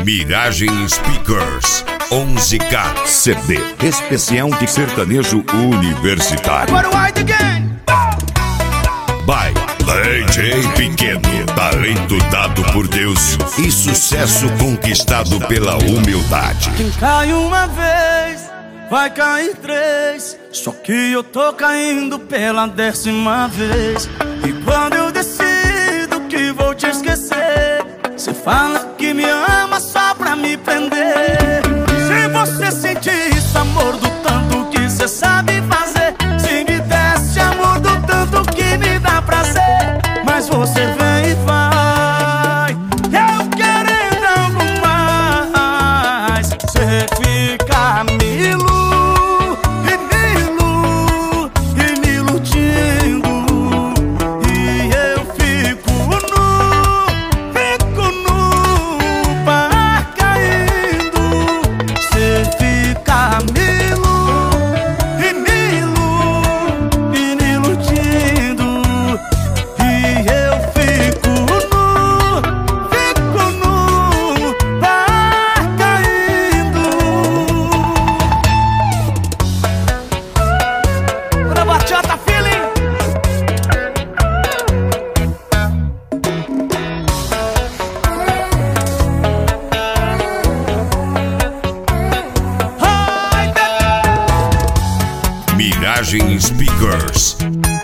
Miragem Speakers 11K CD especial de sertanejo universitário. By DJ Pequeno, talento dado por Deus e sucesso conquistado pela humildade. Quem cai uma vez, vai cair três. Só que eu tô caindo pela 10ª vez. E quando eu decido que vou te esquecer, cê fala que me ama só pra me prender. Se você sentir esse amor do tanto que cê sabe fazer, se me desse amor do tanto que me dá prazer, mas você vem e vai, eu querendo algo mais. Cê fica me iludindo e eu fico no par caindo. Cê fica me iludindo e eu fico no par caindo. Bora bachata, feeling. Miragem Speakers.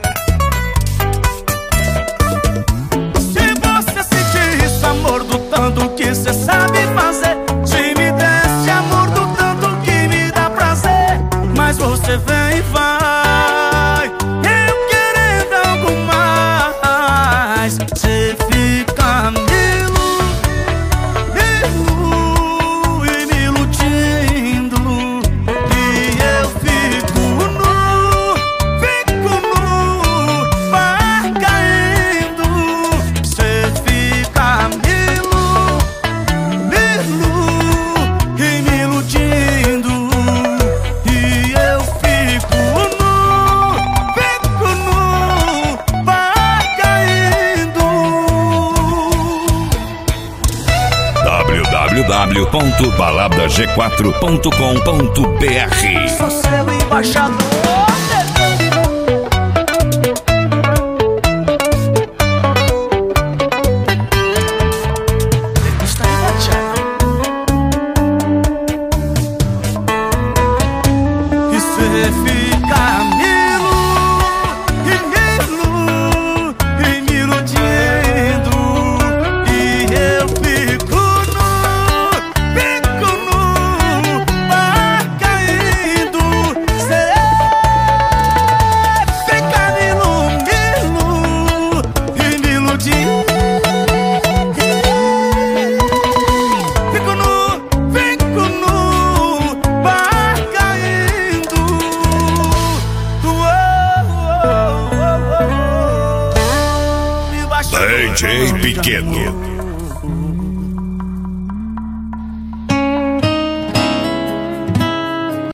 Se você sentir esse amor do tanto que cê sabe fazer, se me desse amor do tanto que me dá prazer, mas você vem e vai, eu querendo algo mais. Cê fica me iludindo e eu fico no par caindo. Cê fica me iludindo e eu fico no par caindo. www.baladag4.com.br. Sou seu embaixador. E cê fica me iludindo e eu fico no par caindo. Cê fica me iludindo. Fico no par caindo. DJ Pequeno.